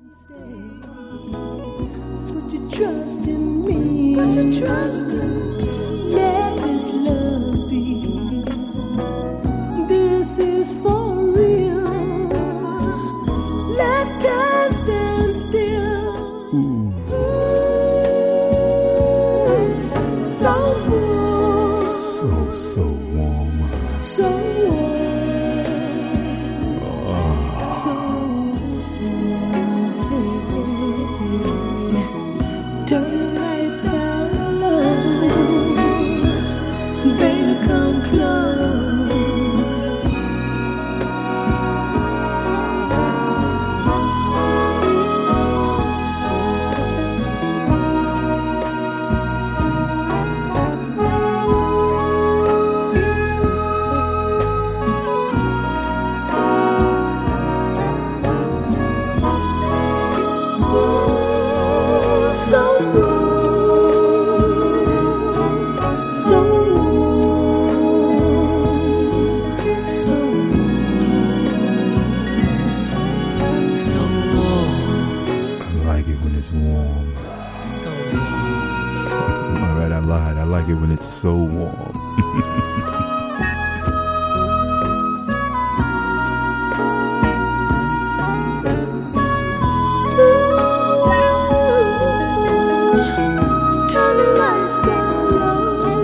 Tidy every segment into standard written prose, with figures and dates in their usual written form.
Put your trust in me. Put your trust in me. Let this love be. This is for real. Let time stand still. Ooh. So warm. So warm. So warm. So turn the lights down low. Baby, come close. I like it when it's so warm. Turn the lights down low.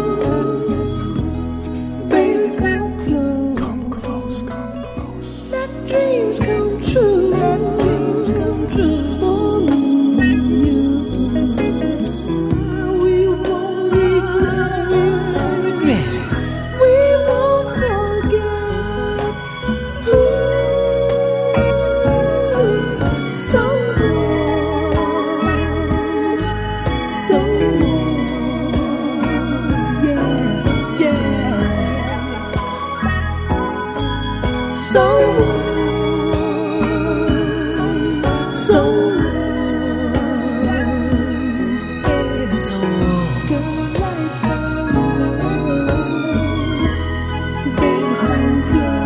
Baby, come close. Come close, come close. Let dreams come true. Let dreams come true for me. We won't regret. We won't forget. So warm. So warm. Yeah, yeah. So warm. So warm. So warm. Turn the lights down low. Baby, come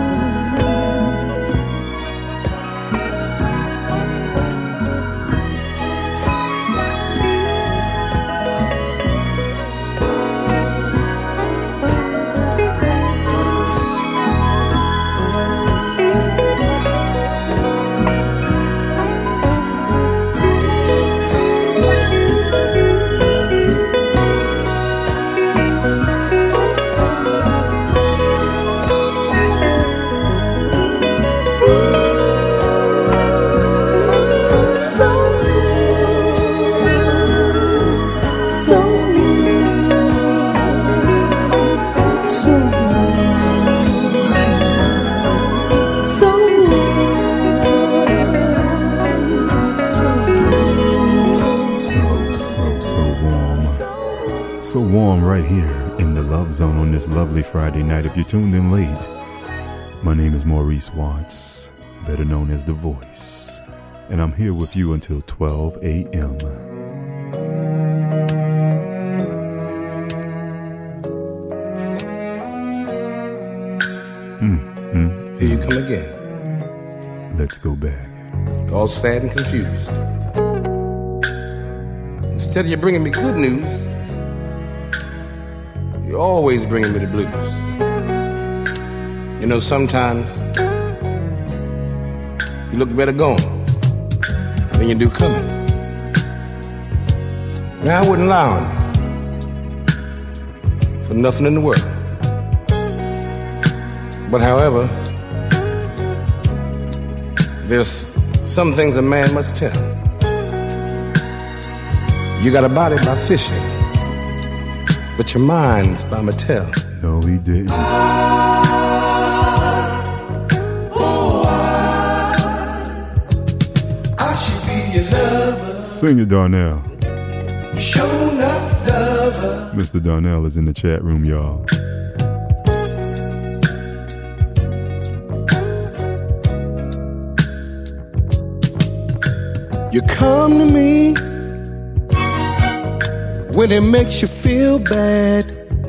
So warm right here in the Love Zone on this lovely Friday night. If you tuned in late, my name is Maurice Watts, better known as The Voice, and I'm here with you until 12 a.m. Here you come again. Let's go back. All sad and confused. Instead of you bringing me good news, you're always bringing me the blues. You know, sometimes you look better going than you do coming. Now, I wouldn't lie on you for nothing in the world. But however, there's some things a man must tell. You got a body by fishing, but your mind's by Mattel. No, he didn't. I should be your lover. Sing it, Darnell. You sure enough lover. Mr. Darnell is in the chat room, y'all. You come to me when it makes you feel bad,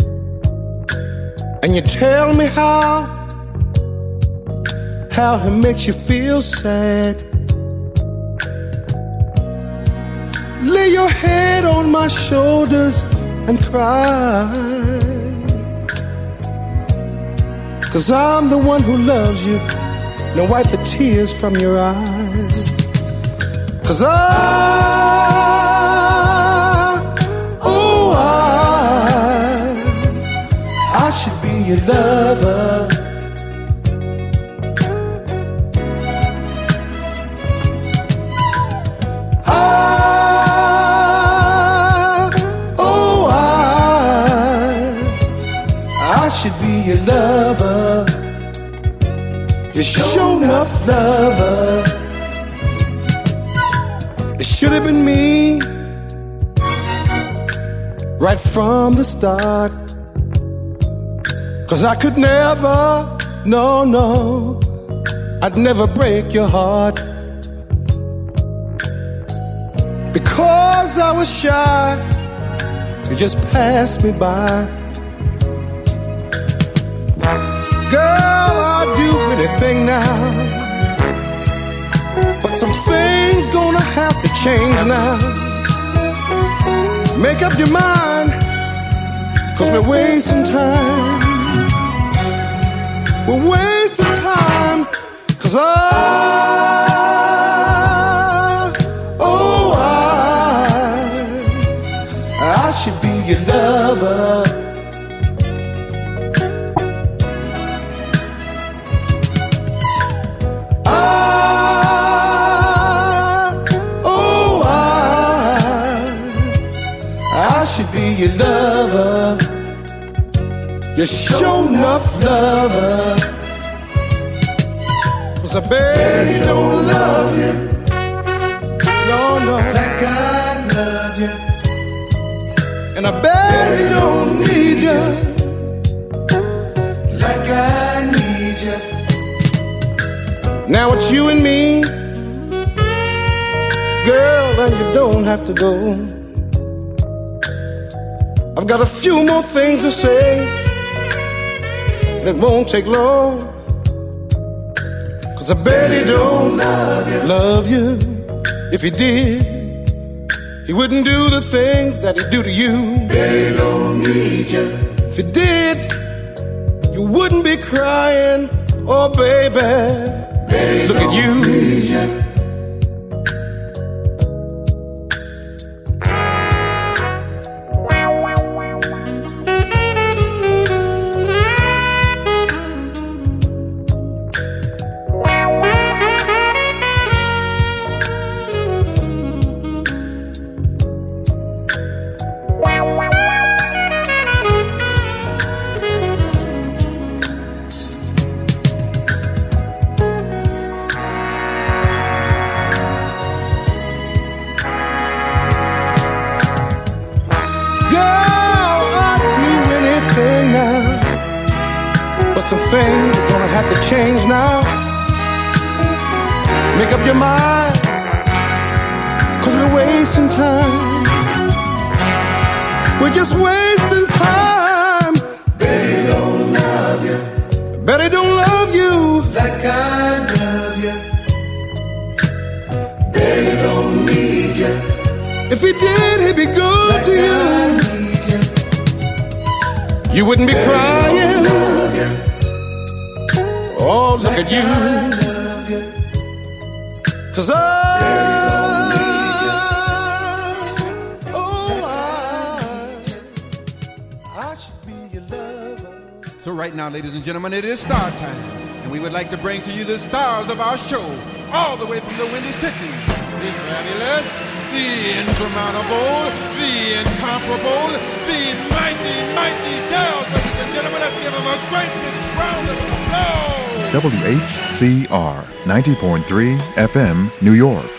and you tell me how it makes you feel sad. lay your head on my shoulders and cry. 'Cause I'm the one who loves you. Now wipe the tears from your eyes. 'Cause I should be your lover. I should be your lover. Your sure enough lover. It should have been me right from the start. 'Cause I could never, no, I'd never break your heart. Because I was shy, you just passed me by. Girl, I'd do anything now, but some things gonna have to change now. Make up your mind, 'cause we're wasting time. We're wasting time. 'Cause I should be your lover. I should be your lover. Your sure enough lover. 'Cause I bet he don't love you. No, like I love you. And I bet he don't need you like I need you. Now it's you and me, girl, and you don't have to go. I've got a few more things to say, and it won't take long. 'Cause I bet he don't love you. If he did, he wouldn't do the things that he do to you. Bet he don't need you. If he did, you wouldn't be crying. Oh baby, look at you. Some things are gonna have to change now. Make up your mind, 'cause we're wasting time. We're just wasting time. Betty don't love you. Betty don't love you like I love you. Betty don't need you. If he did, he'd be good like to you. You wouldn't be Betty crying. Oh, look at you. Love you. 'Cause I should be your lover. So right now, ladies and gentlemen, it is star time. And we would like to bring to you the stars of our show, all the way from the Windy City. The fabulous, the insurmountable, the incomparable, the mighty Dells. Ladies and gentlemen, let's give them a great big round of applause. WHCR 90.3 FM, New York.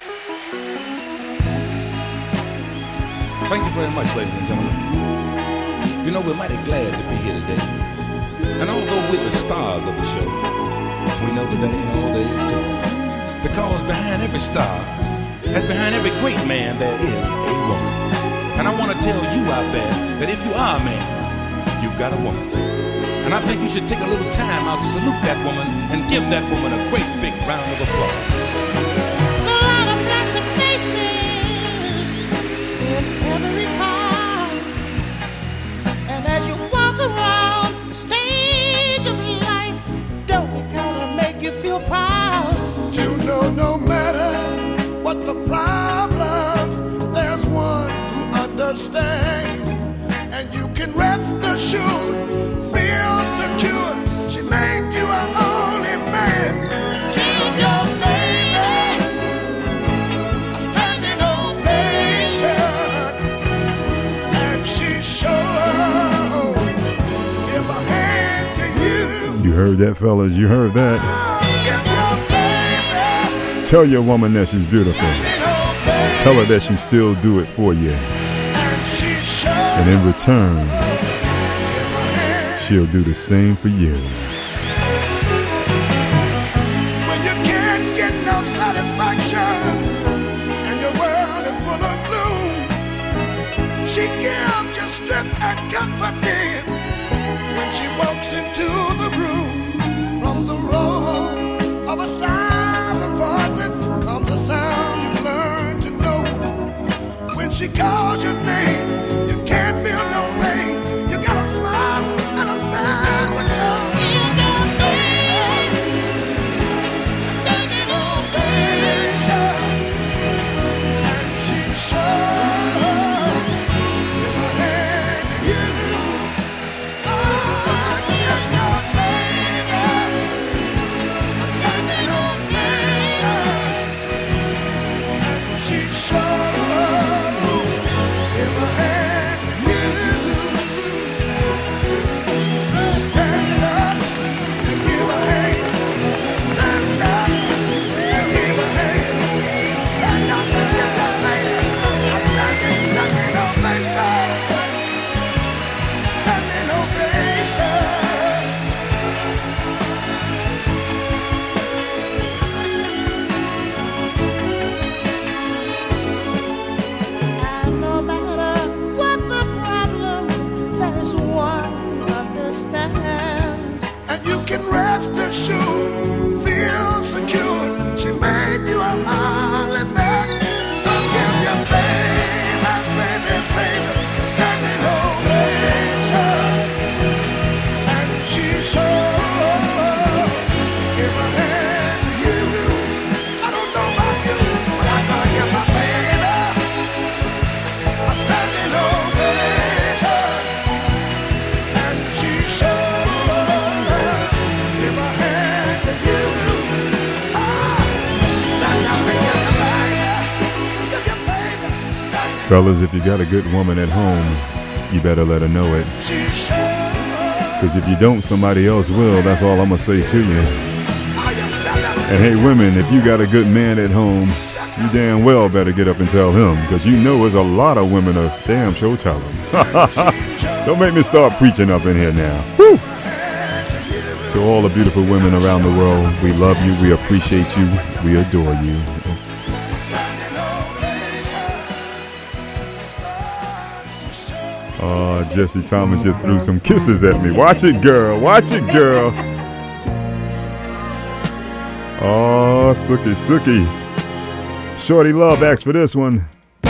Thank you very much, ladies and gentlemen. You know, we're mighty glad to be here today. And although we're the stars of the show, we know that that ain't all there is to it. Because behind every star, as behind every great man, there is a woman. And I want to tell you out there that if you are a man, you've got a woman. And I think you should take a little time out to salute that woman and give that woman a great big round of applause. To all the plastic faces assured, feel secure. She made you her only man. Give your baby a standing ovation, and she sure give a hand to you. You heard that, fellas? You heard that? Give your baby Tell your woman that she's beautiful. standing ovation, Tell her that she still do it for you. and she sure And in return, give a hand. she'll do the same for you. When you can't get no satisfaction and your world is full of gloom, she gives you strength and confidence when she walks into the room. From the roar of 1,000 voices comes a sound you've learned to know. When she calls your name, you can't feel no pain. You got a smile and a smile. Standing ovation, and she sure give a hand to you. Oh, give your baby a standing ovation, and she sure give a hand to you. Stand up and give a hand. Stand up and give a hand. Stand up and give that lady a standing ovation. Standing ovation. And no matter what the problem, there's one who understands. And you can rest assured, feel secure. She made you a only man. So give your baby, standing ovation. And she sure give a hand to you. I don't know about you, but I'm gonna give my baby a standing ovation. And she sure give a hand to you. Ah, stand up and give your baby, stand up. Fellas, if you got a good woman at home, you better let her know it. She sure. Because if you don't, somebody else will. That's all I'm going to say to you. Oh, you stand up. And hey, women, if you got a good man at home, you damn well better get up and tell him. Because you know there's a lot of women that damn sure tell him. Don't make me start preaching up in here now. Woo! To all the beautiful women around the world, we love you, we appreciate you, we adore you. Oh, Jesse Thomas just threw some kisses at me. Watch it, girl. Watch it, girl. Oh, Sookie, Sookie. Shorty Love asked for this one.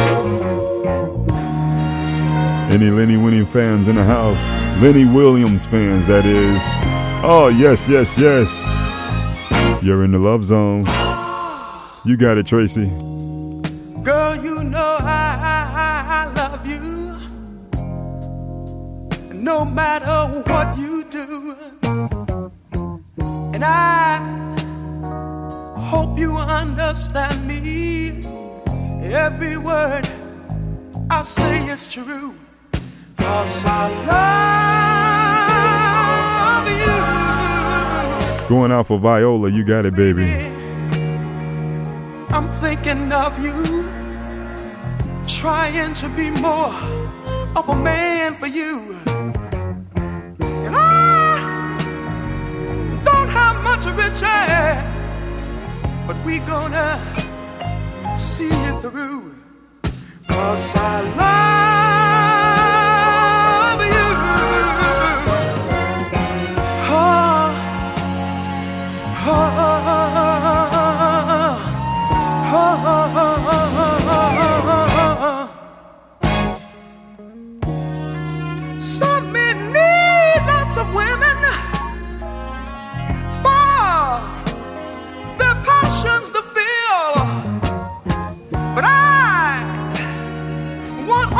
Any Lenny Winnie fans in the house? Lenny Williams fans, that is. Oh, yes, yes, yes. You're in the love zone. You got it, Tracy. Girl, you know I love you. No matter what you do. And I hope you understand me. Every word I say is true. 'Cause I love you. Going out for Viola, you got it, baby. I'm thinking of you, trying to be more of a man for you. And I don't have much riches, but we gonna see it through. 'Cause I love you. Oh, oh, oh, oh, some men need lots of women for their passions to feel, but I want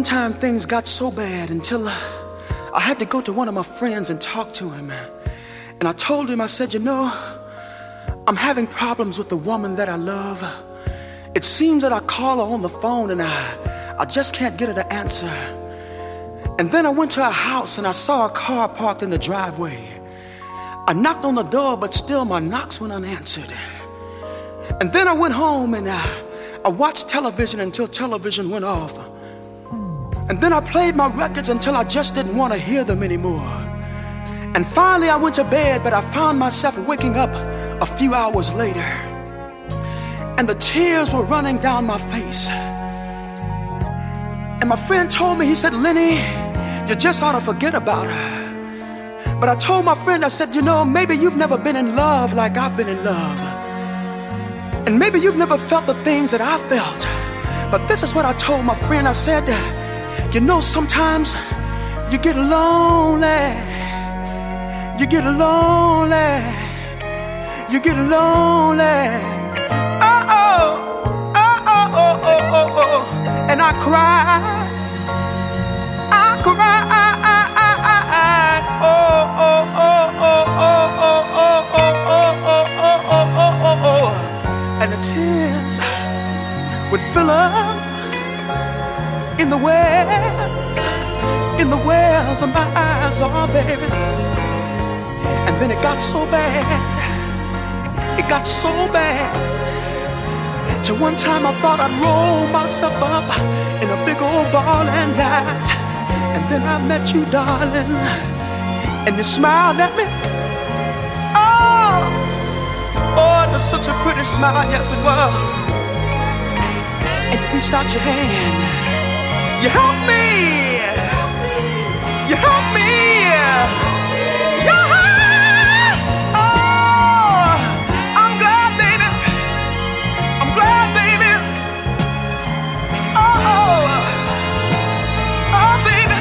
one time things got so bad until I had to go to one of my friends and talk to him. And I told him, I said, you know, I'm having problems with the woman that I love. It seems that I call her on the phone and I just can't get her to answer. And then I went to her house and I saw a car parked in the driveway. I knocked on the door, but still my knocks went unanswered. And then I went home and I watched television until television went off. And then I played my records until I just didn't want to hear them anymore. And finally I went to bed, but I found myself waking up a few hours later. And the tears were running down my face. And my friend told me, he said, Lenny, you just ought to forget about her. But I told my friend, I said, you know, maybe you've never been in love like I've been in love. And maybe you've never felt the things that I felt. But this is what I told my friend. I said, you know, sometimes you get lonely. You get lonely. You get lonely. And I cried. I cried. And the tears would fill up in the wells of my eyes, oh baby. And then it got so bad, till one time I thought I'd roll myself up in a big old ball and die. And then I met you, darling, and you smiled at me. Oh, it was such a pretty smile, yes it was. And you reached out your hand, you helped me, you helped me, oh, I'm glad, baby, I'm glad, baby, oh, baby,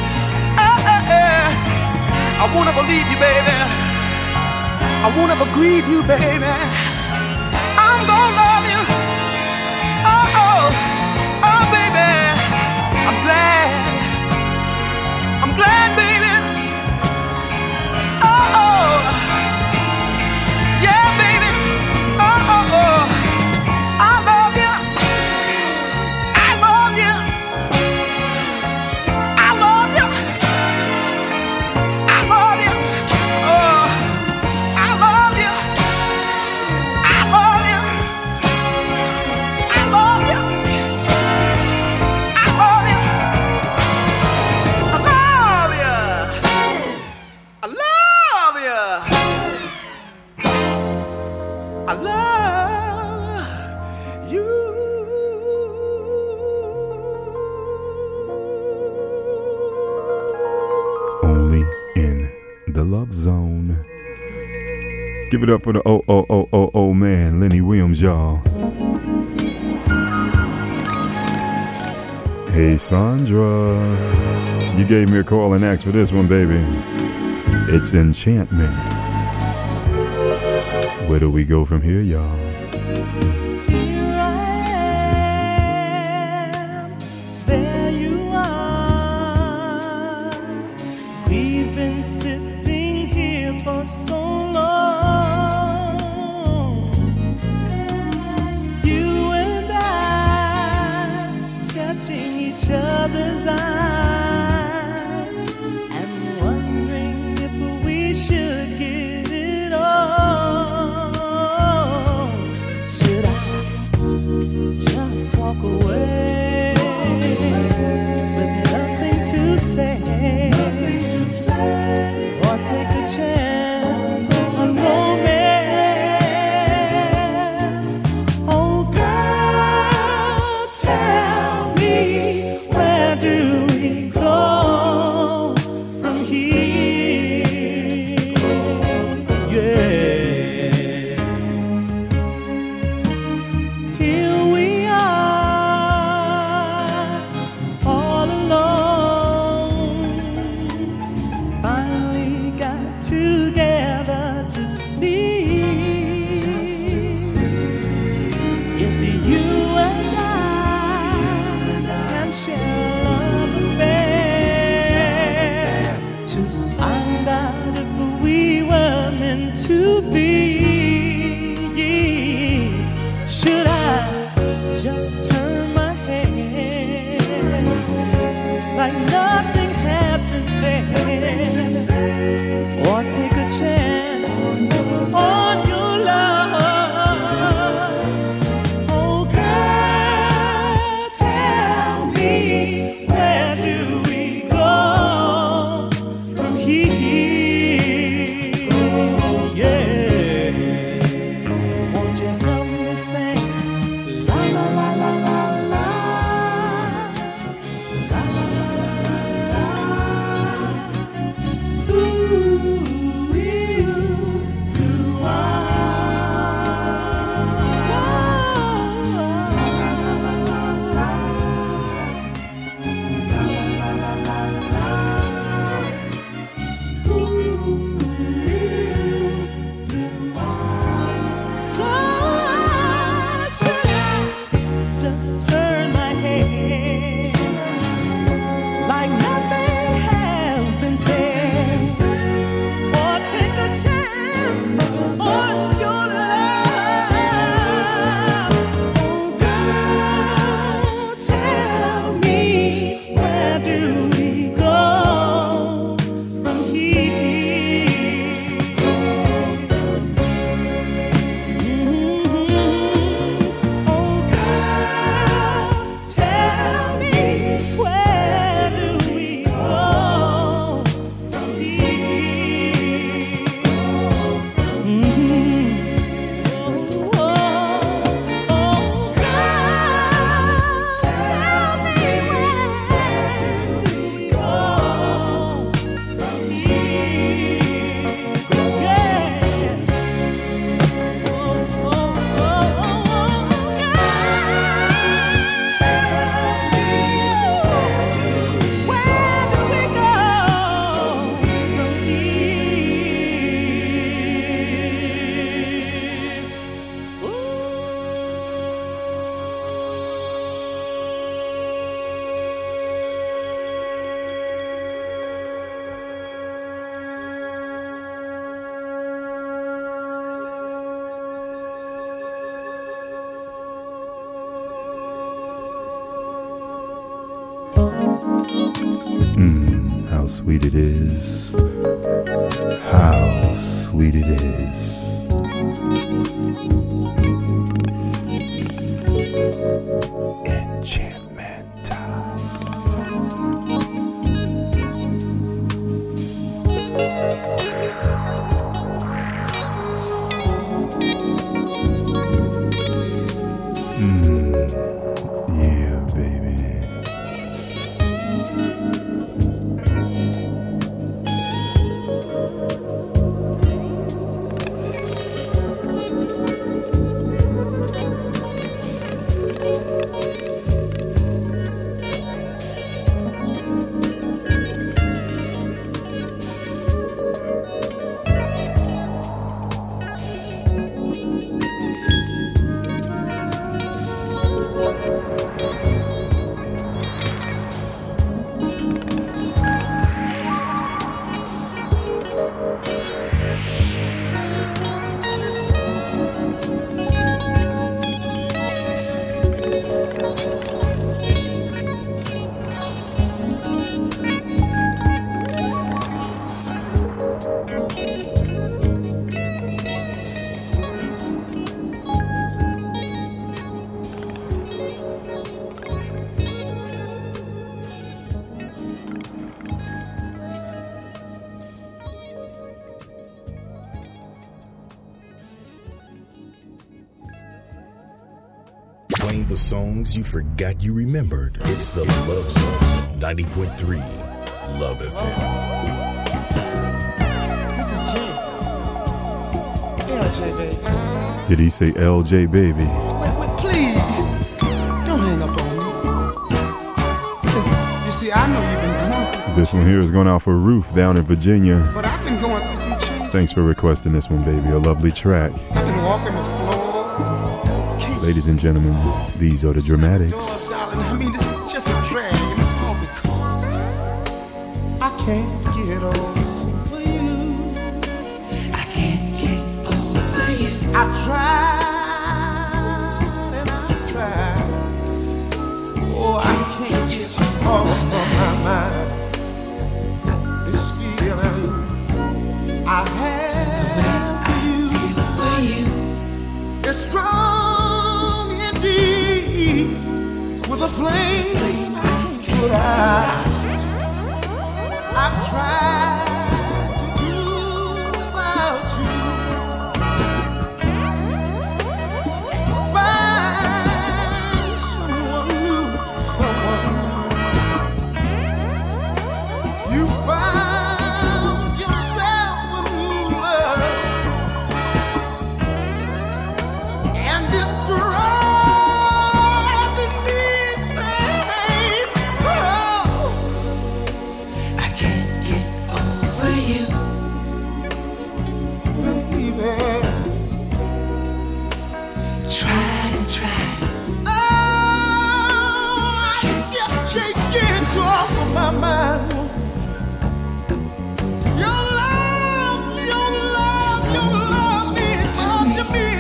I won't ever leave you, baby, I won't ever grieve you, baby, I'm gonna love you, oh, baby, I'm glad, baby, oh, yeah, baby, oh, I love you, I love you, I love you, I love you, oh, I love you, I love you, I love you, I love you, I love you, I love you. Only in the Love Zone. Give it up for the oh man, Lenny Williams, y'all. Hey Sandra, you gave me a call and asked for this one, baby. It's Enchantment. Where do we go from here, y'all? Here I am, there you are. We've been sitting here for so long. You and I catching each other's eyes and wondering if we should give it all. Should I just walk away with nothing to say, or take a chance on romance? Oh girl, tell me, where do like nothing has been said, or take a chance on your love. Oh girl, tell me, where do we go from here? Yeah, won't you help me sing? La la la la la la. La la la la la la. Ooh, do I? La la la la la la. La la la la la la. Ooh, do I? So should I just turn my head like nothing has been said, or take a chance on your love? Oh girl, tell me, where do we go from here? Oh girl, tell me, where do we go from here? Oh girl, tell me, where do we go from here? Yeah. How sweet it is. How sweet it is. Enchantment time. Yeah, baby. Playing the songs you forgot you remembered. It's the Love Zone. 90.3 Love FM. This is Jay. LJ, baby. Did he say LJ baby? Wait, please. Don't hang up on me. You see, I know you've been going through some This one here is going out for Ruth down in Virginia. but I've been going through some changes. Thanks for requesting this one, baby. A lovely track. I've been walking the floors and can't Ladies and gentlemen, these are the Dramatics. doors, darling. I mean, this is just a drag, and it's all because I can't get over you. I can't get over you. I've tried and I've tried. Oh, I can't get you off of my mind. you, baby. Tried and tried. Oh, I just can't get you off of my mind. Your love means more to me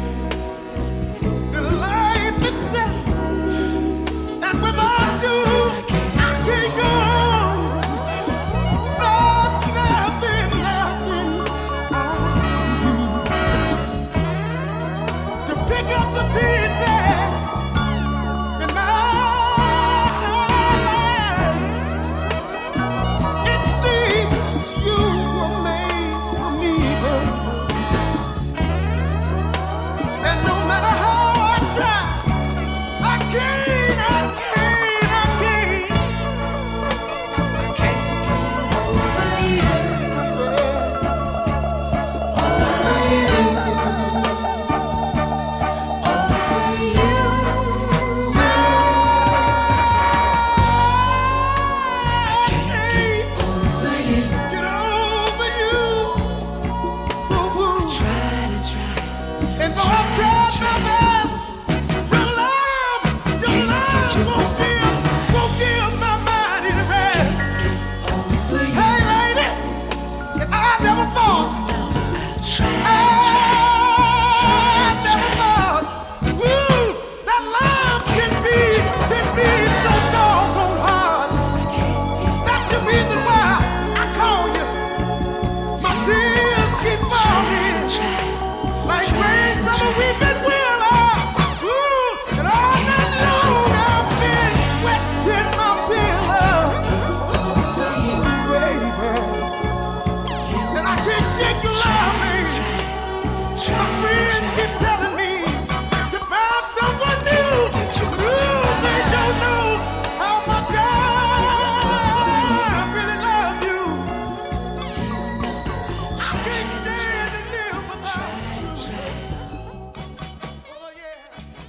than life itself. And without you, I can't go on. There's nothing I can do to pick up the pieces in my life. It seems you were made for me, and no matter how I try, I can't get over you. And though I tried my best, your love won't give my mind any rest. Hey, lady, and I never thought, that love can be so doggone hard. That's the reason why I call you. My tears keep falling like rain from a weeping willow. And all night long I've been wetting my pillow, baby. And I can't shake your love, baby. My friends keep telling me to find someone new. They don't know how much I really love you. I can't stand to live without you. Oh, yeah.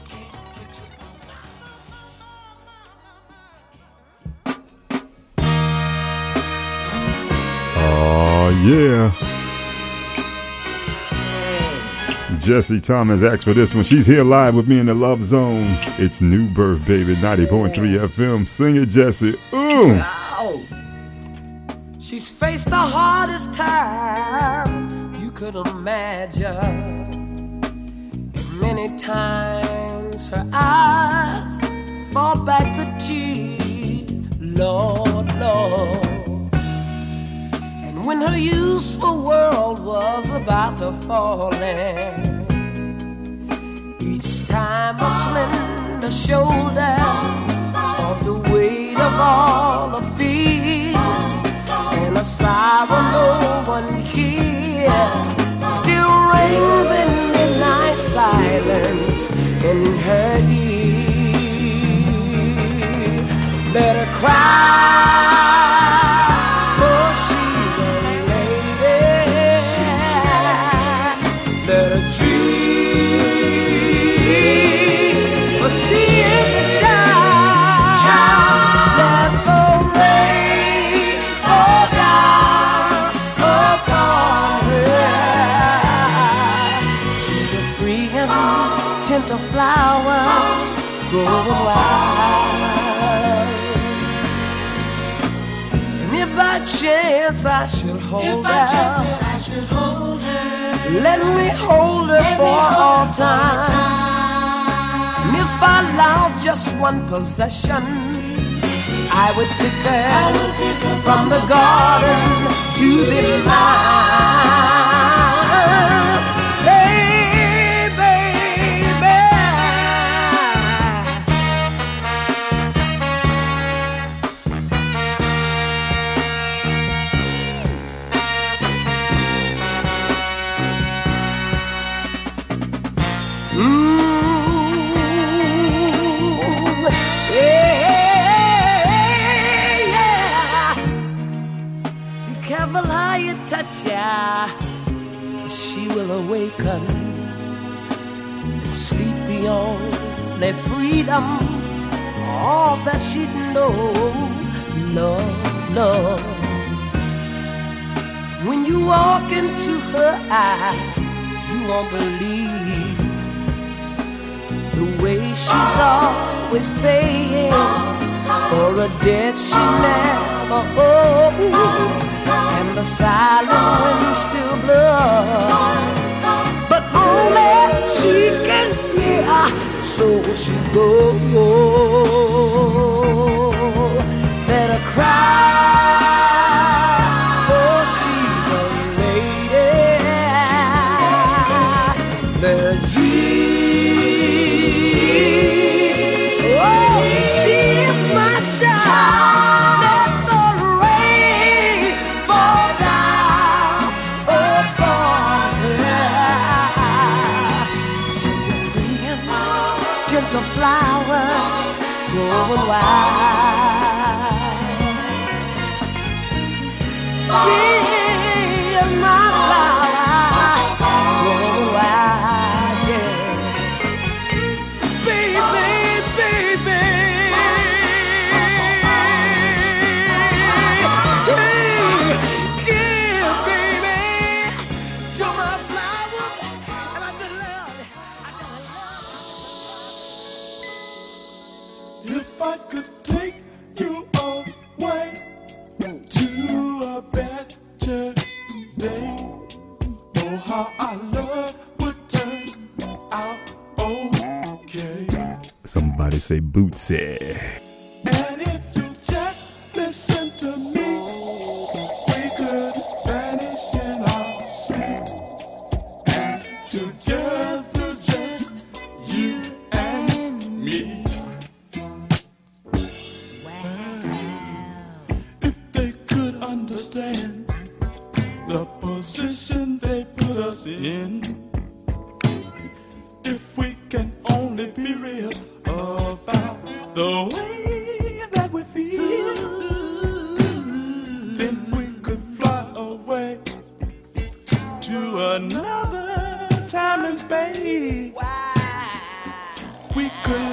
Oh, yeah. Jessie Thomas asked for this one. She's here live with me in the Love Zone. It's New Birth, baby, 90.3 FM. Sing it, Jessie. Ooh. Ow. She's faced the hardest times you could imagine. And many times her eyes fought back the tears. Lord, Lord. And when her useful world was about to fall in, each time her slender shoulders felt the weight of all her fears, and a sorrow no one hears still rings in midnight silence in her ear. Let her cry, for she's a lady. Let her dream, for she is a child. Let the rain fall down upon her. She's a free and gentle flower growing wild. And if by chance I should hold her, let me hold her for all time. And if I allowed just one possession, I would pick her from the garden to be mine. Hey, baby. Yeah. Be careful how you touch her, she will awaken and sleep the only freedom, all that she'd know. Love, love. you walk into her eyes, you won't believe the way she's always paying for a debt she never owed, and the silent wind still blows, but only she can hear, so she goes. Let her cry, for she's a lady. Let her dream, oh, she is my child. Let the rain fall down upon her. She's a friend, gentle flower, growing wild. She is my flower, growing wild, yeah. Baby, baby, yeah, baby, you're my flower, and I just love it. If I could take you away to a better day, oh how our love would turn out okay. Somebody say Bootsy. And if you just listen to me, we could vanish in our sleep, and together just you and me. If they could understand the position they put us in, if we can only be real about the way that we feel, then we could fly away to another time and space. We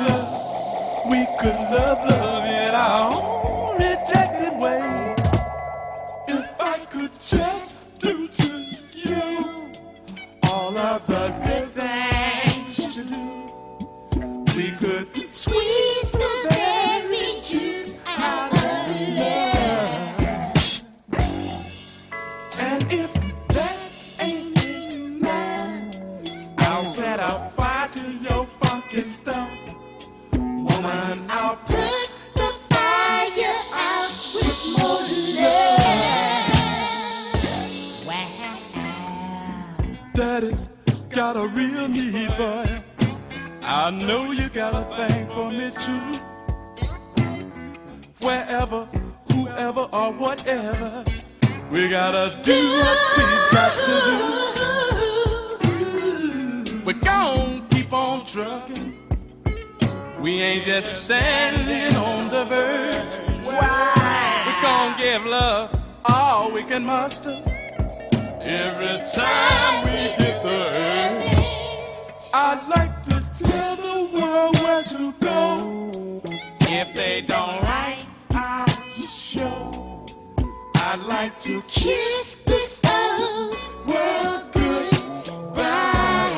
could love in our own rejected way. If I could just do to you all of the good things you do, we could squeeze the berry juice out of love. And if that ain't enough, I'll set a fire to your funky stuff. Woman, I'll put the fire out with more love. Wow. Daddy's got a real need for you. I know you got a thing for me too. Wherever, whoever, or whatever, we gotta do what we got to do. We're gonna keep on trucking. We ain't just standing on the verge. We're gonna give love all we can muster every time we hit the earth. I'd like to tell the world where to go. If they don't like our show, I'd like to kiss this old world goodbye.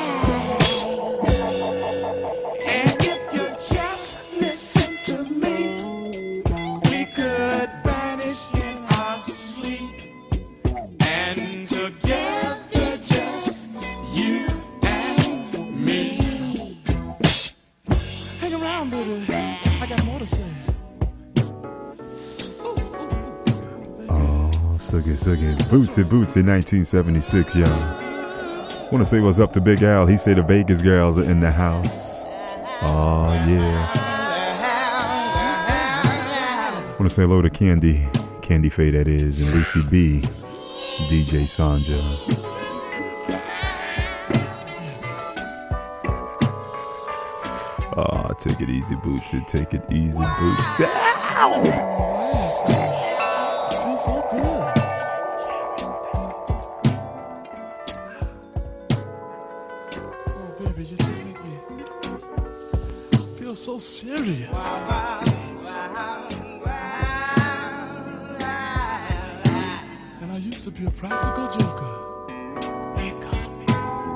And if you just listen to me, we could vanish in our sleep, and together just you and me. Hang around, baby, I got more to say. Soogie, Bootsy, 1976, y'all. Wanna say what's up to Big Al. He say the Vegas girls are in the house. Oh yeah. Wanna say hello to Candy Faye, that is, and Lucy B, DJ Sanja. Oh, take it easy, Bootsy. Take it easy, Bootsy. Ow! Feels so good. Oh, baby, you just make me feel so serious. And I used used to be a practical joker. He called me.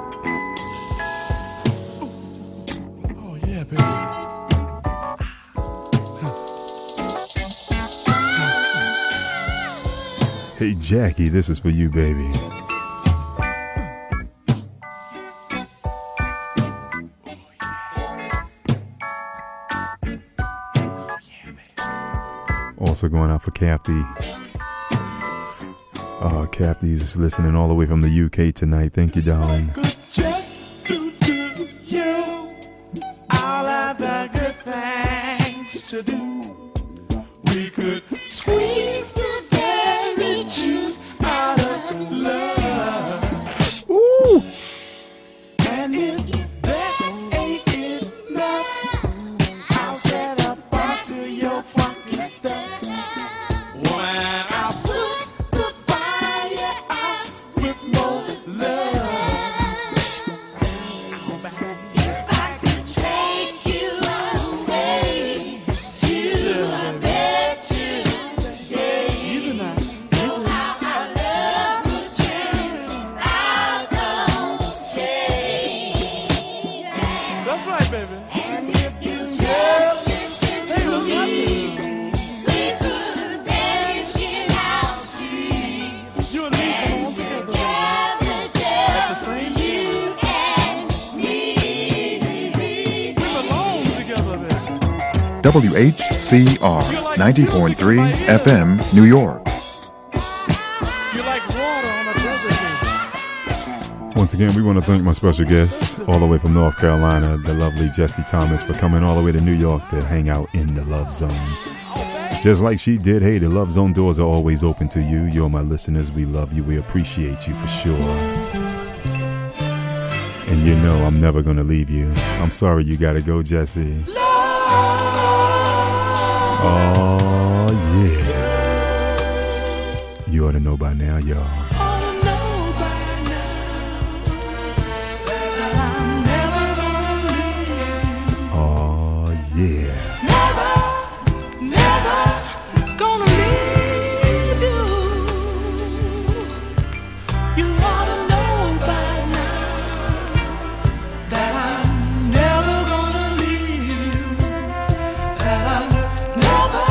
Oh yeah, baby. Hey Jackie, this is for you, baby. Also going out for Kathy. Kathy's listening all the way from the UK tonight. Thank you, darling. Just to you, all of the good things to do. We could squeeze the very juice out of love. Ooh. And if that ain't enough, I'll set up onto your funky stuff. When I put the fire out with more love. If I could take you away to a better day, know how our love would turn out okay. That's right, baby. And if you just listen to me, we could vanish in our sleep. You and me belong together, just you and me. We belong together, baby. WHCR 90.3 FM, New York. You like water on a desert, baby. Once again, we want to thank my special guest all the way from North Carolina, the lovely Jessie Thomas, for coming all the way to New York to hang out in the Love Zone. Just like she did, hey, the Love Zone doors are always open to you. You're my listeners. We love you. We appreciate you for sure. And you know I'm never going to leave you. I'm sorry you got to go, Jessie. Oh, yeah. You ought to know by now, y'all. Oh, yeah. Gonna leave you. You ought to know by now that I'm never gonna leave you. That I'm never.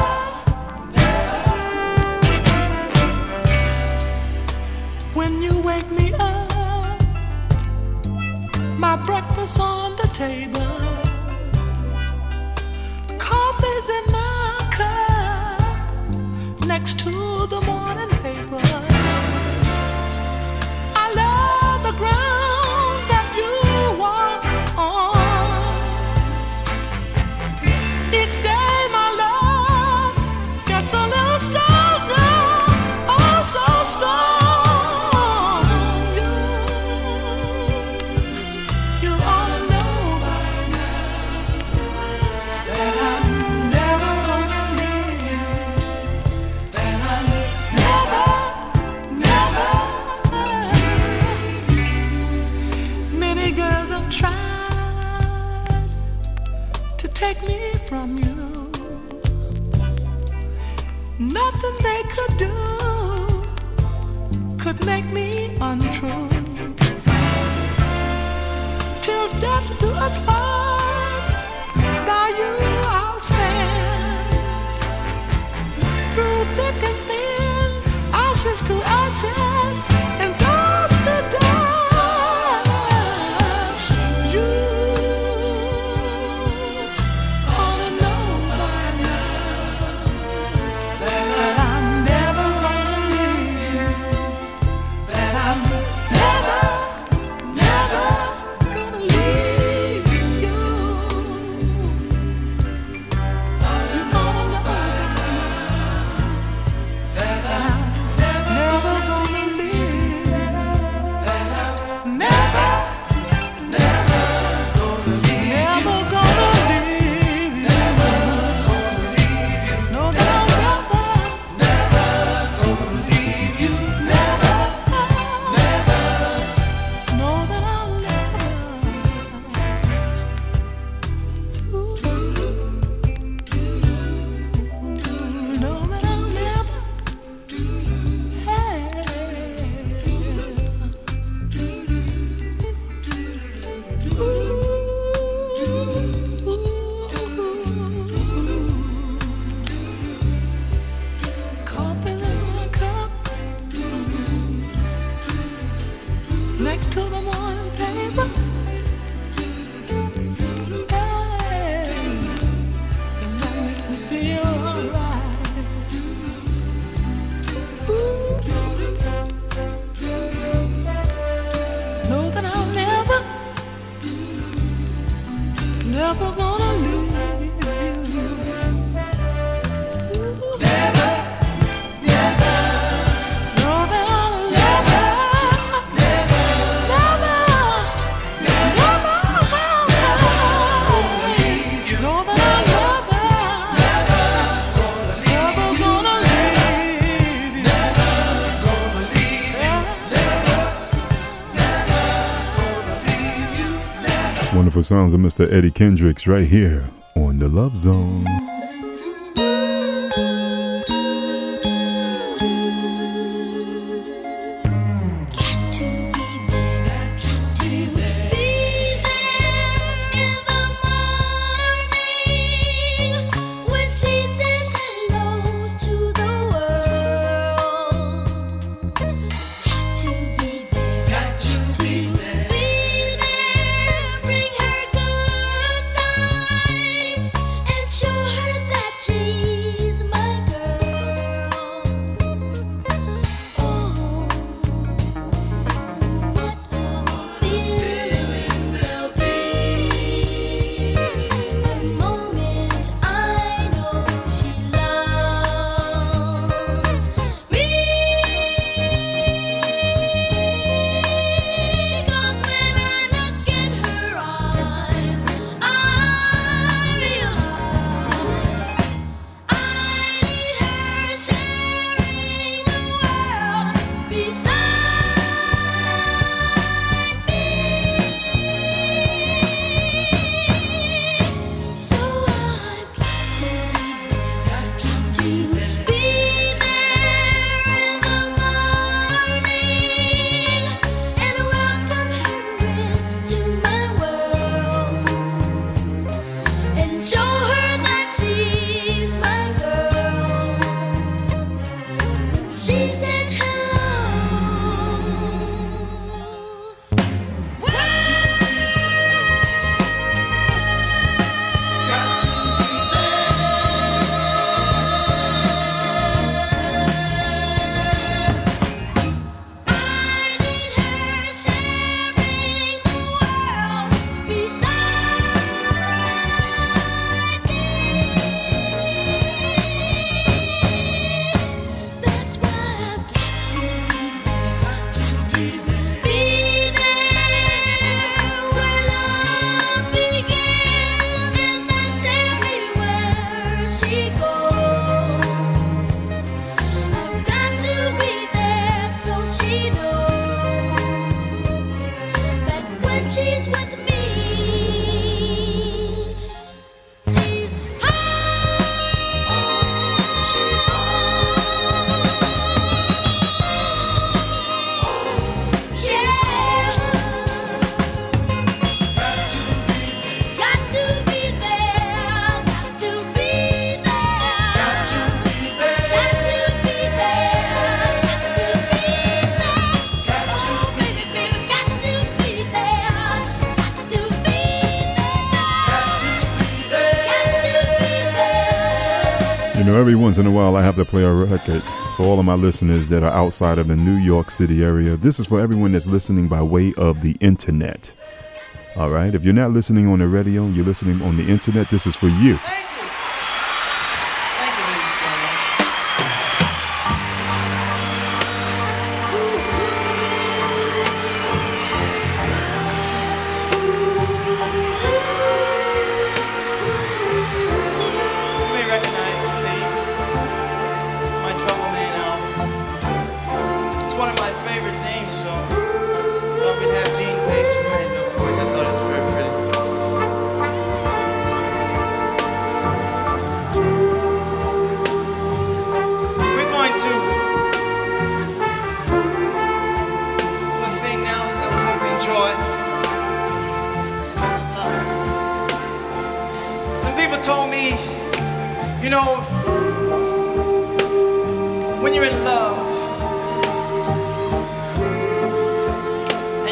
When you wake me up, my breakfast on the table. Coffee's in my cup next to the morning paper. I love the ground that you walk on. Each day my love gets a little stronger, oh so strong. You ought to know by now that I'm never gonna leave you. That I'm never. Many girls have tried to take me from you. Nothing they could do could make me untrue. Till death do us part, by you I'll stand. Through thick and thin, ashes to ashes, and dust to dust. You ought to know by now that I'm never gonna leave you. That I'm never gonna leave you. You ought to know by now that I'm never next to the morning paper. Hey, and that makes me feel alright. Know that I'll never gonna leave you. Never, never. Know that I'll never leave you. Know that I'll never gonna leave you. Wonderful sounds of Mr. Eddie Kendricks right here on the Love Zone. You know, every once in a while I have to play a record for all of my listeners that are outside of the New York City area. This is for everyone that's listening by way of the internet. All right? If you're not listening on the radio, you're listening on the internet, this is for you.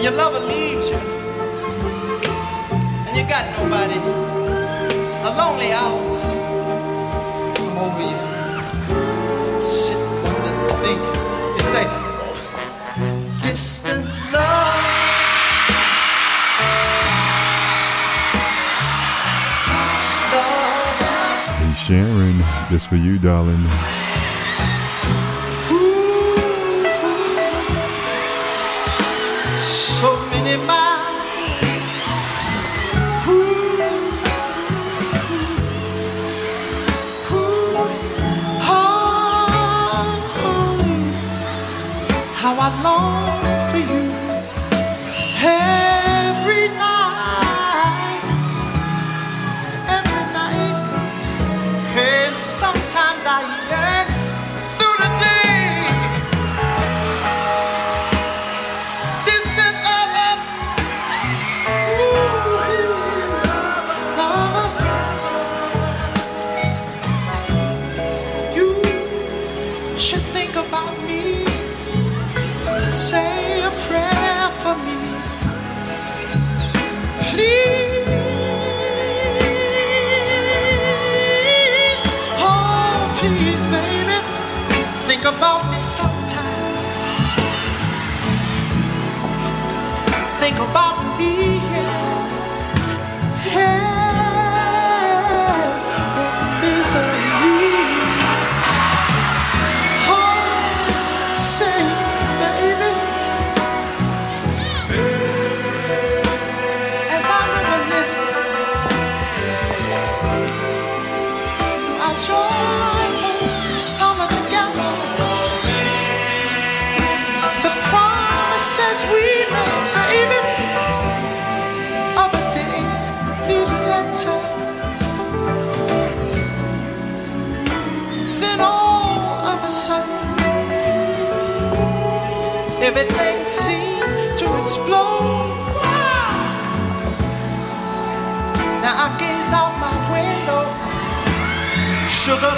and your lover leaves you, and you got nobody, a lonely hours come over you, sit wonder, think, you say, oh, distant love. Hey Sharon, this for you, darling. So many miles away. How I long for you every night, and sometimes I yearn through the day. Distant lover, lover, you should think about me. Say a prayer for me, please. Oh, please, baby, think about me sometime. Think about me, yeah. That misery. Oh, say. Summer together, the promises we made, baby, of a daily letter. Then all of a sudden, everything seemed to explode. Now I gaze out my window, sugar.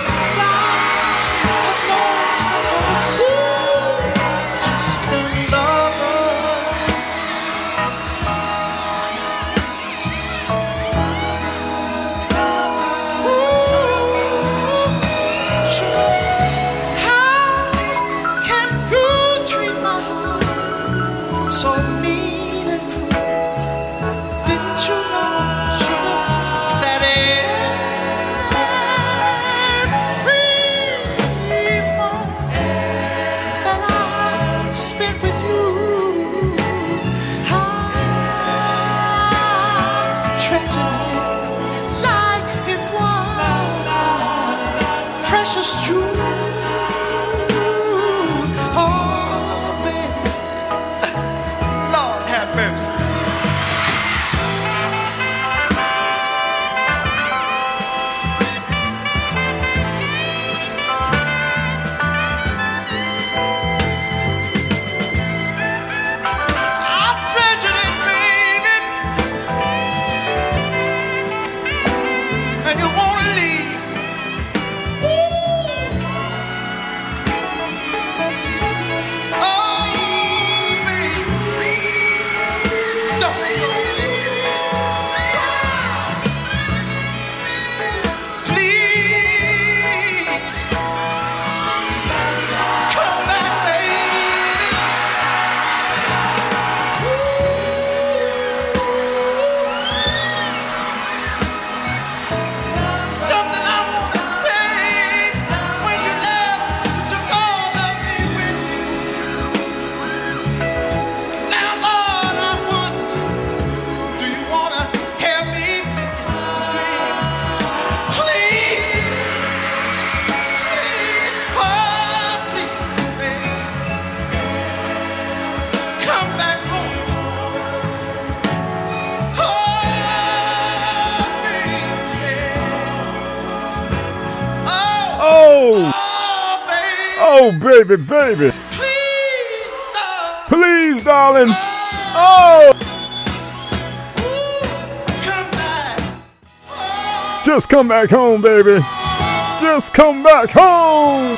Oh, baby, baby. Please, darling. Oh. Just come back home, baby. Just come back home.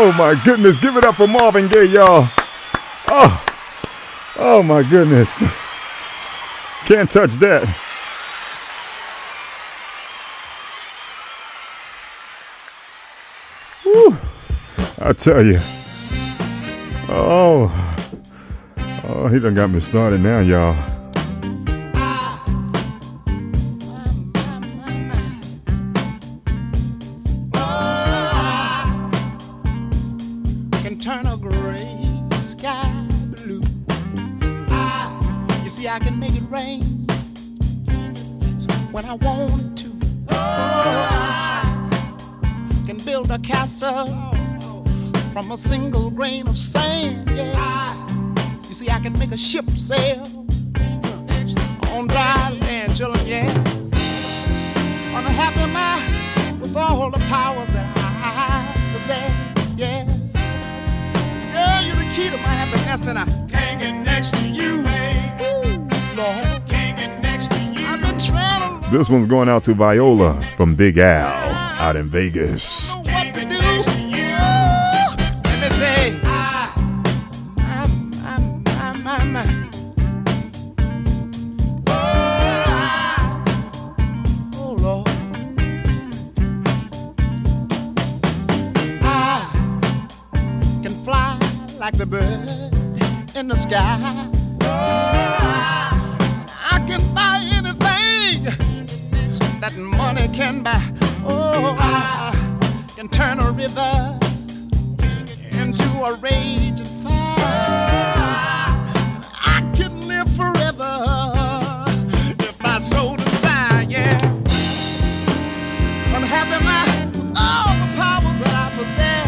Oh my goodness, give it up for Marvin Gaye, y'all. Oh my goodness. Can't touch that. Woo. I tell you. Oh, he done got me started now, y'all. Can turn a gray sky blue. You see, I can make it rain when I want it to. Can build a castle from a single grain of sand, yeah. You see, I can make a ship sail on dry land, children, yeah. On a happy mind with all the powers that I possess, yeah. Girl, you're the key to my happiness, and I can't get next to you, baby. Lord, can't get next to you. I've been trying to. This one's going out to Viola from Big Al out in Vegas. Like the bird in the sky, I can buy anything that money can buy. Oh, I can turn a river into a raging fire. I can live forever if my soul desire, yeah. Unhappy mind with all the powers that I possess.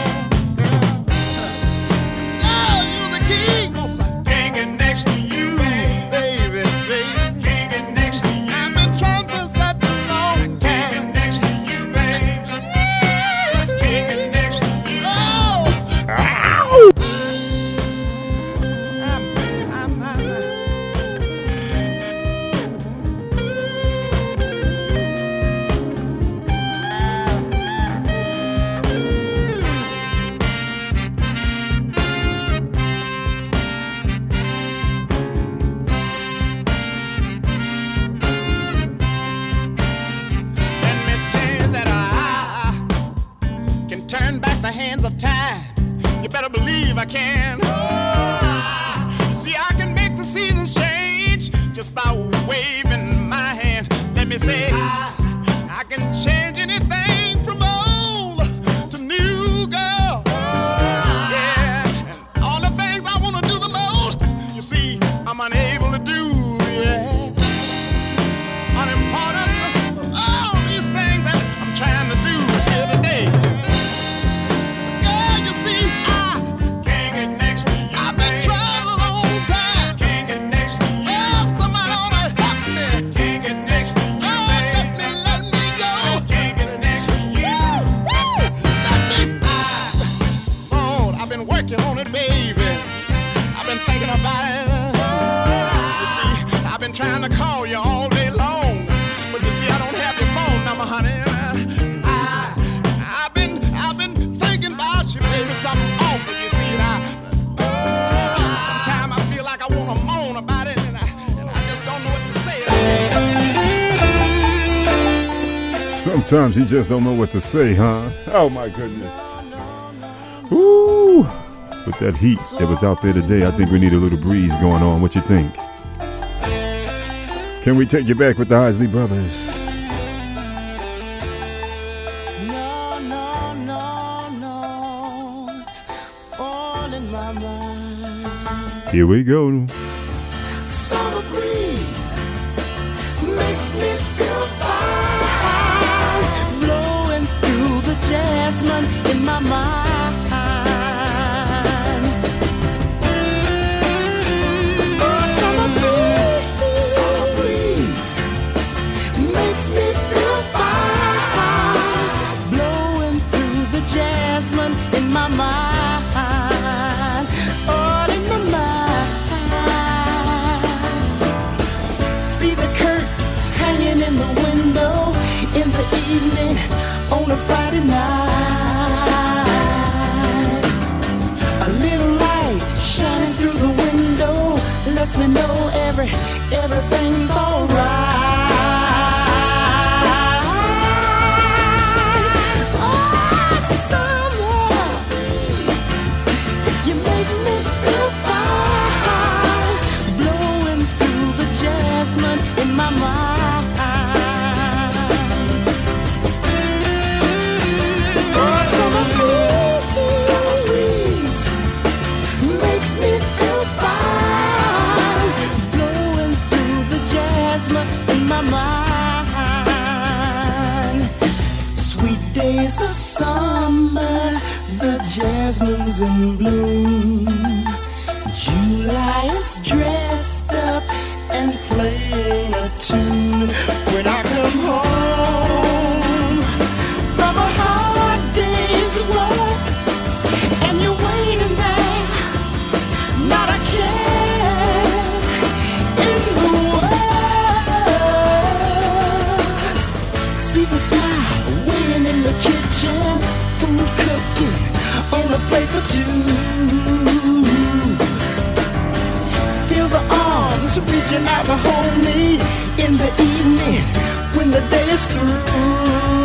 I can. See, I can make the seasons change just by waving my hand. Let me say, I can change anything from old to new, girl. Yeah, and all the things I want to do the most, you see, I'm unable to do. Yeah, unimportant of all these things that I'm trying to do here today. Girl, you see, on it, baby. I've been thinking about it. You see, I've been trying to call you all day long, but you see, I don't have your phone number, honey. I've been thinking about you, baby. Something awful, you see. Sometimes I feel like I want to moan about it, and I just don't know what to say. Sometimes you just don't know what to say, huh? Oh my goodness. Ooh. With that heat that was out there today, I think we need a little breeze going on. What you think? Can we take you back with the Isley Brothers? No. It's all in my mind. Here we go. Summer breeze makes me feel fine, blowing through the jasmine in my mind. On a Friday night, in my mind. Sweet days of summer, the jasmine's in bloom. July is dressed up and playing a tune. When I come home from a hard day's work and you're waiting there, not a care in the world. See the smile waiting in the kitchen, food cooking on a plate for two. Feel the arms reaching out to hold me in the evening when the day is through.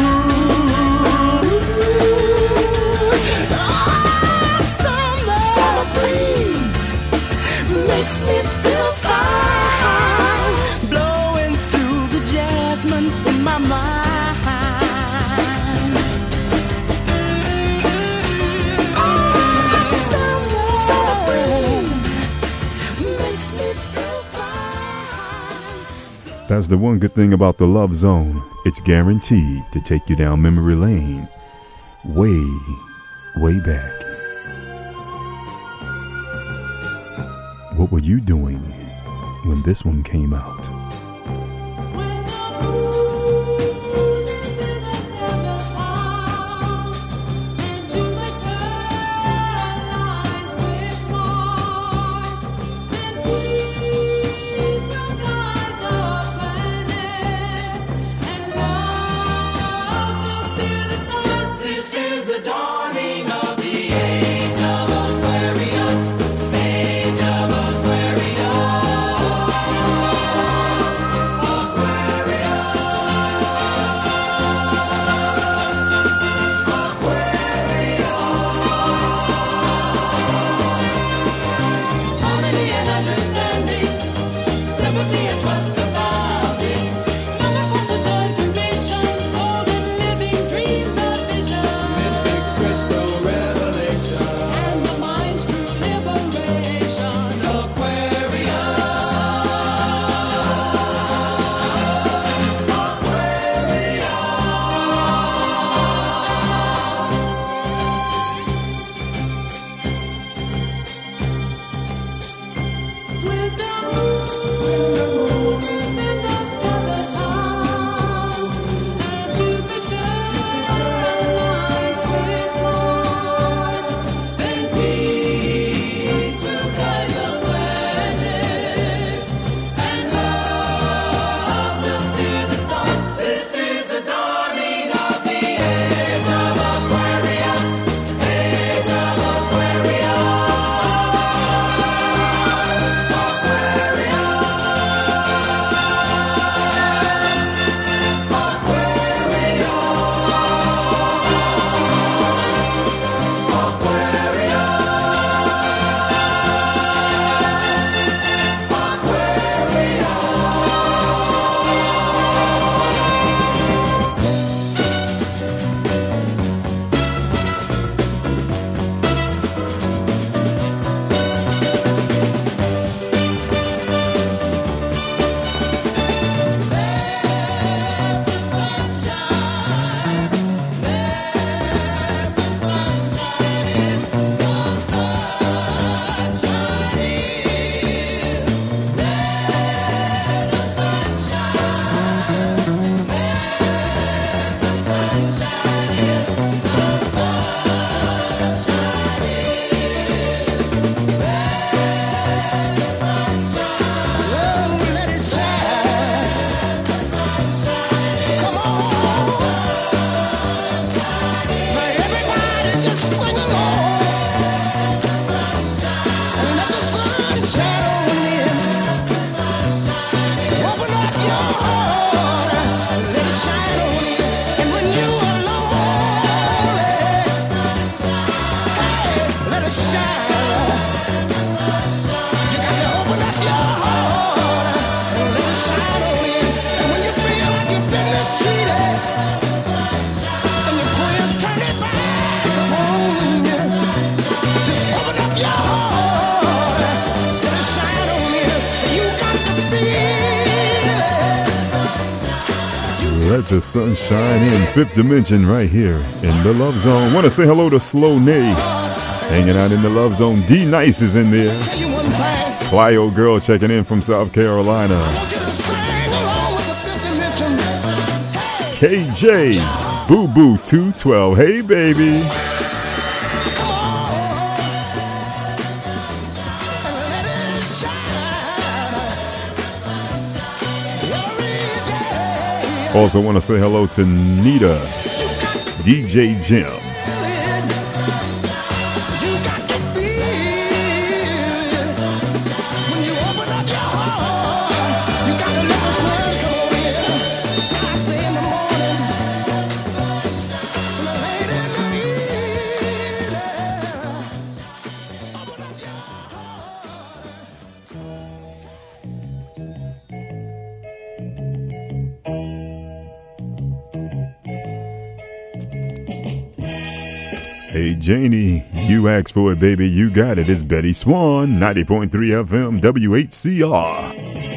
Summer breeze makes me feel fine, blowing through the jasmine in my mind. Summer breeze makes me feel fine. That's the one good thing about the Love Zone. It's guaranteed to take you down memory lane way, way back. What were you doing when this one came out? This is the dawning of the age of Aquarius, age of Aquarius. Let the sun shine in, Fifth Dimension right here in the Love Zone. Want to say hello to Slow Nay, hanging out in the Love Zone. D Nice is in there. Clio Girl checking in from South Carolina. KJ, Boo Boo 212, hey baby. Also want to say hello to Nita, DJ Jim. Hey Janie, you asked for it, baby, you got it. It's Betty Swan, 90.3 FM, WHCR.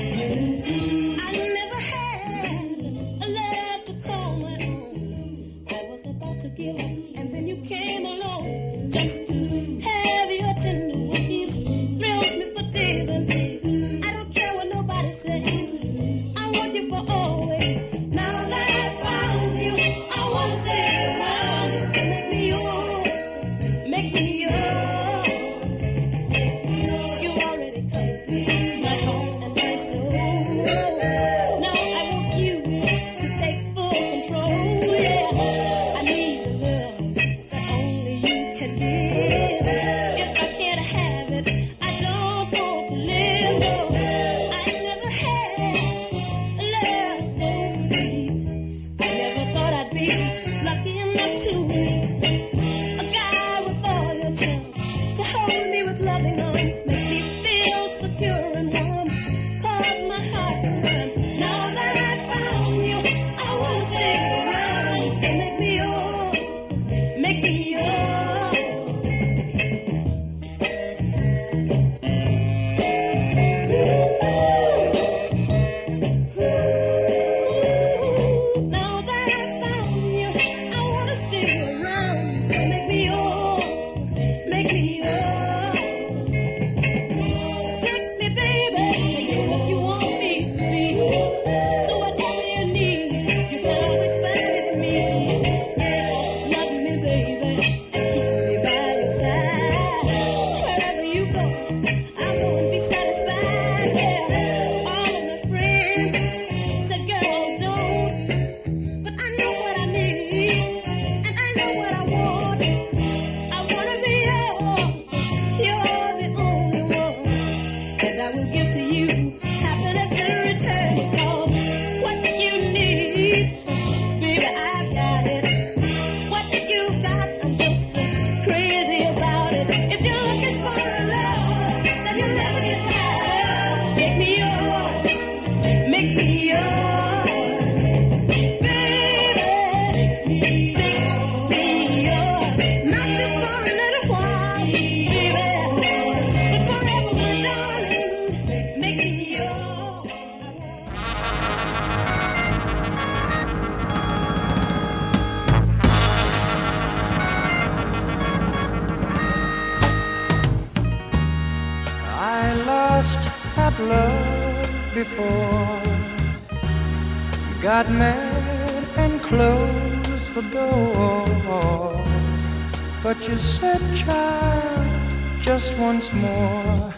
Once more,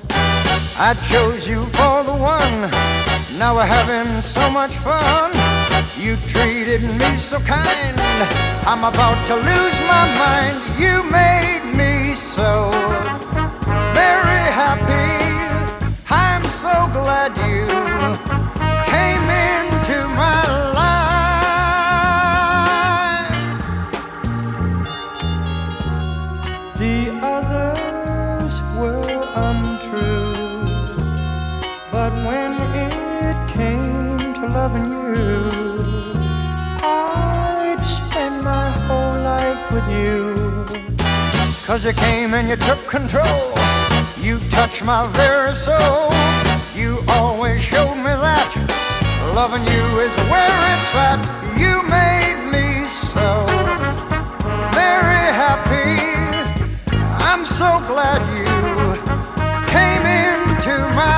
I chose you for the one. Now we're having so much fun. You treated me so kind. I'm about to lose my mind. You made me so very happy. I'm so glad you came into my life. The others were untrue, but when it came to loving you, I'd spend my whole life with you. 'Cause you came and you took control, you touched my very soul. You always showed me that loving you is where it's at. you made me so very happy. I'm so glad you came into my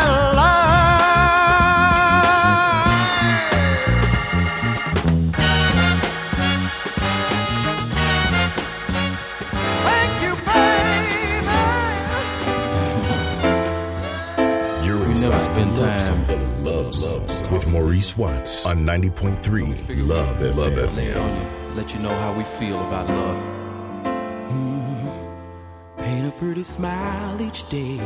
Thank you, baby. You're inside the Love Zone. The Love Zone with Maurice Watts on 90.3 Love FM. Let you know how we feel about love. Paint a pretty smile each day.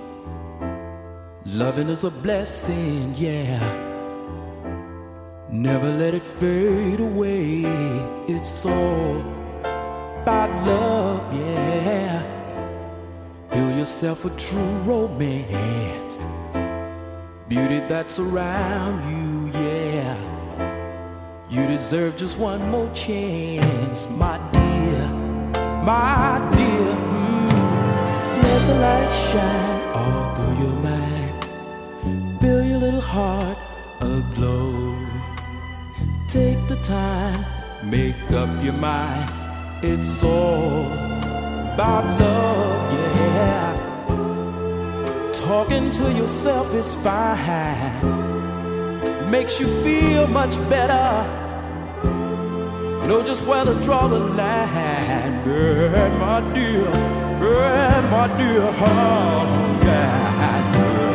Loving is a blessing, yeah. Never let it fade away. It's all about love, yeah. Build yourself a true romance. Beauty that's around you, yeah. You deserve just one more chance, my dear, my dear. Let the light shine all through your mind. Fill your little heart aglow. Take the time, make up your mind. It's all about love, yeah. Talking to yourself is fine. Makes you feel much better. Know just where to draw the line, yeah, my dear, yeah, my dear, oh, yeah.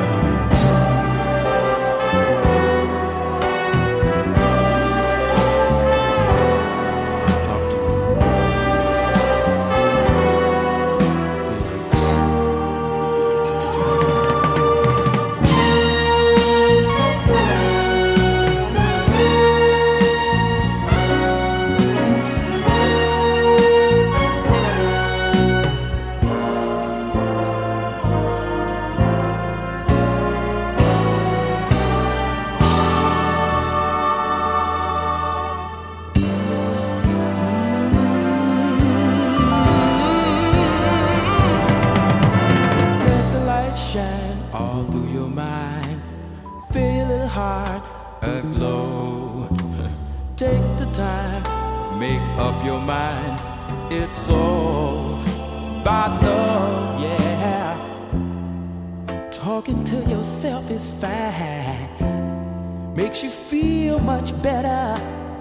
It's all about love, yeah. Talking to yourself is fine. Makes you feel much better.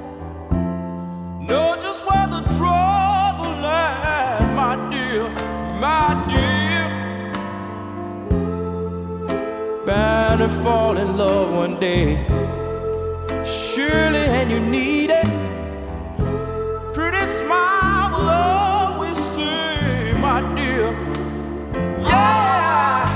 Know just where to draw the line, my dear, my dear. Bound to fall in love one day. Surely, and you need it. Pretty smile will always say, my dear, yeah.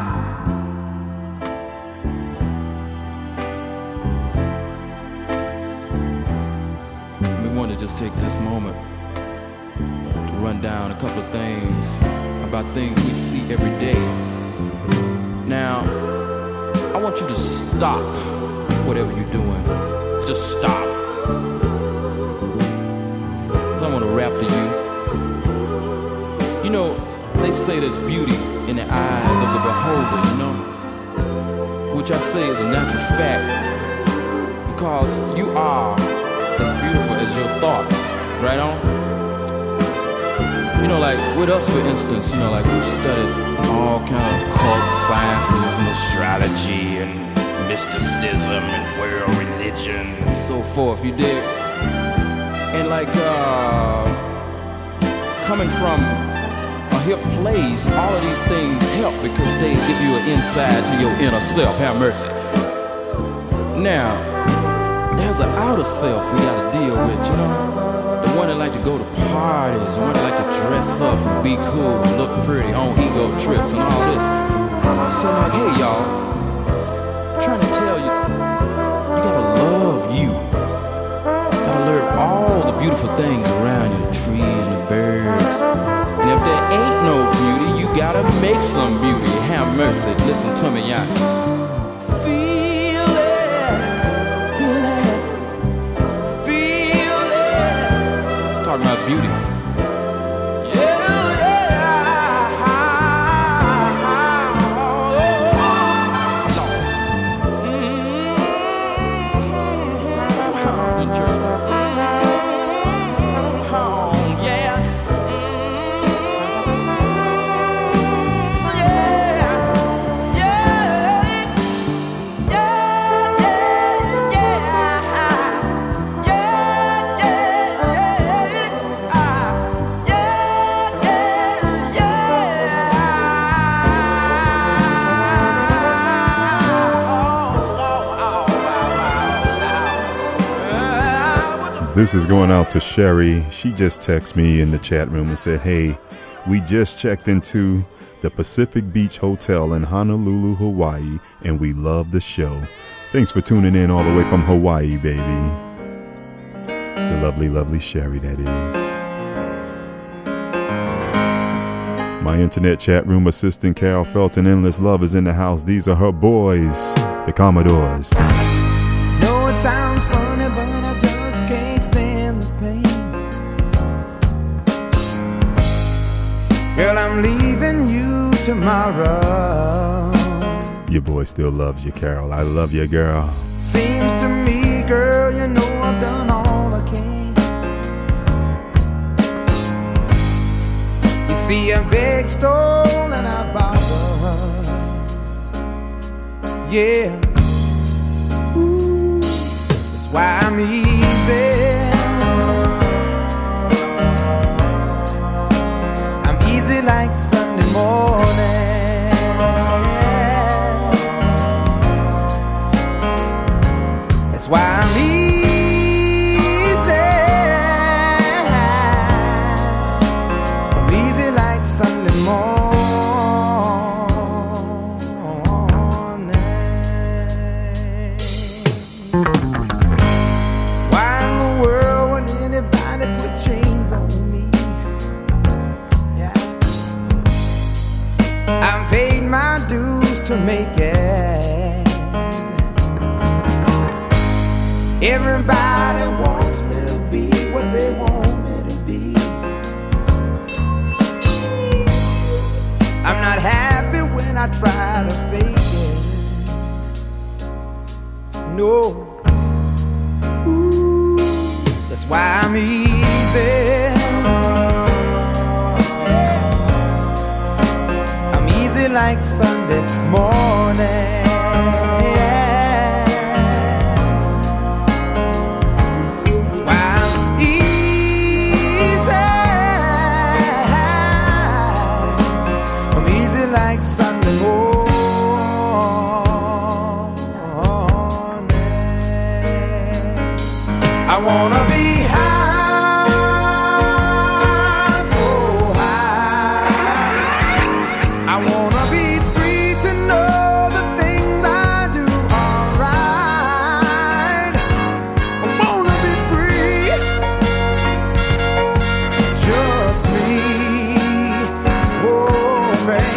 We want to just take this moment to run down a couple of things about things we see every day. Now, I want you to stop whatever you're doing. Just stop. I want to rap to you. You know, they say there's beauty in the eyes of the beholder, you know? Which I say is a natural fact. Because you are as beautiful as your thoughts, right on? You know, like with us, for instance, you know, like we've studied all kind of occult sciences and astrology and mysticism and world religion and so forth, you dig? And like coming from a hip place, all of these things help because they give you an insight to your inner self. Have mercy. Now, there's an outer self we gotta deal with, you know? The one that like to go to parties, the one that like to dress up, be cool, look pretty, on ego trips and all this. So like, hey y'all, I'm trying to tell you, you gotta love you. Learn all the beautiful things around you, the trees and the birds. And if there ain't no beauty, you gotta make some beauty. Have mercy, listen to me, y'all. Feel it, feel it, feel it. Talking about beauty. In church. This is going out to Sherry. She just texted me in the chat room and said, hey, we just checked into the Pacific Beach Hotel in Honolulu, Hawaii, and we love the show. Thanks for tuning in all the way from Hawaii, baby. The lovely, lovely Sherry, that is. My internet chat room assistant, Carol Felton, Endless Love, is in the house. These are her boys, the Commodores. No, it sounds funny, but I just can't stand the pain. Girl, I'm leaving you tomorrow. Your boy still loves you, Carol. I love you, girl. Seems to me, girl, you know I've done all I can. You see, I beg, stole, and I borrowed. Yeah. Ooh, that's why I'm easy. I'm easy like Sunday morning. That's why I'm easy. I'm easy like Sunday morning. Why in the world would anybody put chains on me? Yeah. I've paid my dues to make it. Everybody wants me to be what they want me to be. I'm not happy when I try to fake it. No. Ooh, that's why I'm easy. I'm easy like Sunday morning. I wanna be high, so high. I wanna be free to know the things I do are right. I wanna be free, just me, oh man.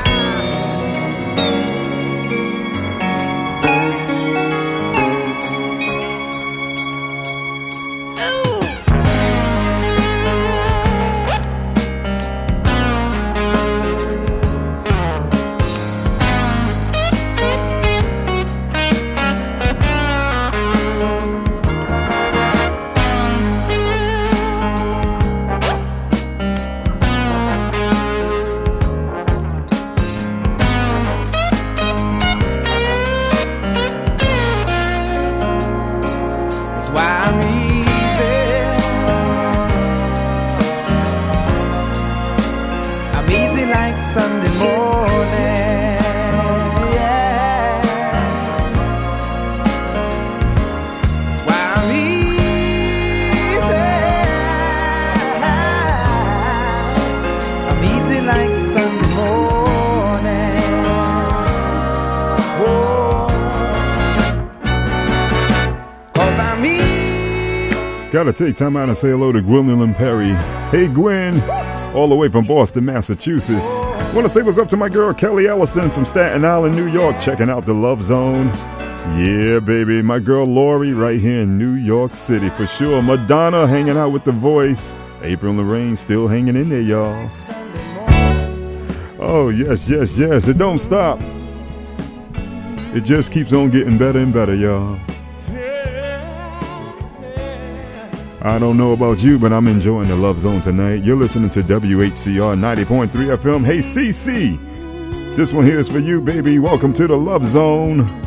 Gotta take time out and say hello to Gwendolyn Perry. Hey Gwen, all the way from Boston, Massachusetts. Wanna say what's up to my girl Kelly Ellison from Staten Island, New York, checking out the Love Zone. Yeah, baby, my girl Lori right here in New York City for sure. Madonna hanging out with The Voice. April Lorraine still hanging in there, y'all. Oh, yes, yes, yes, it don't stop. It just keeps on getting better and better, y'all. I don't know about you, but I'm enjoying the Love Zone tonight. You're listening to WHCR 90.3 FM. Hey, CC, this one here is for you, baby. Welcome to the Love Zone.